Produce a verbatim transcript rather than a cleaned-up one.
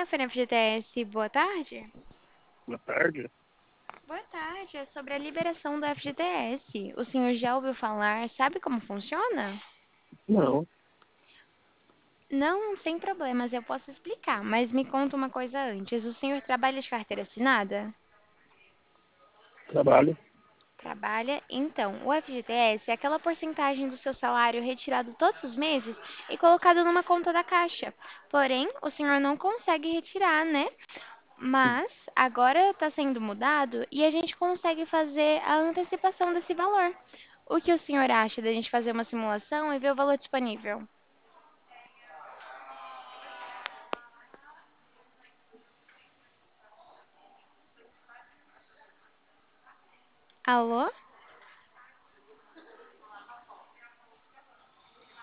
F N F G T S, boa tarde. Boa tarde. Boa tarde, é sobre a liberação do F G T S. O senhor já ouviu falar? Sabe como funciona? Não, Não, sem problemas, eu posso explicar, mas me conta uma coisa antes. O senhor trabalha de carteira assinada? trabalho. Trabalha? Então, o F G T S é aquela porcentagem do seu salário retirado todos os meses e colocado numa conta da Caixa. Porém, o senhor não consegue retirar, né? Mas agora está sendo mudado e a gente consegue fazer a antecipação desse valor. O que o senhor acha da gente fazer uma simulação e ver o valor disponível? Alô?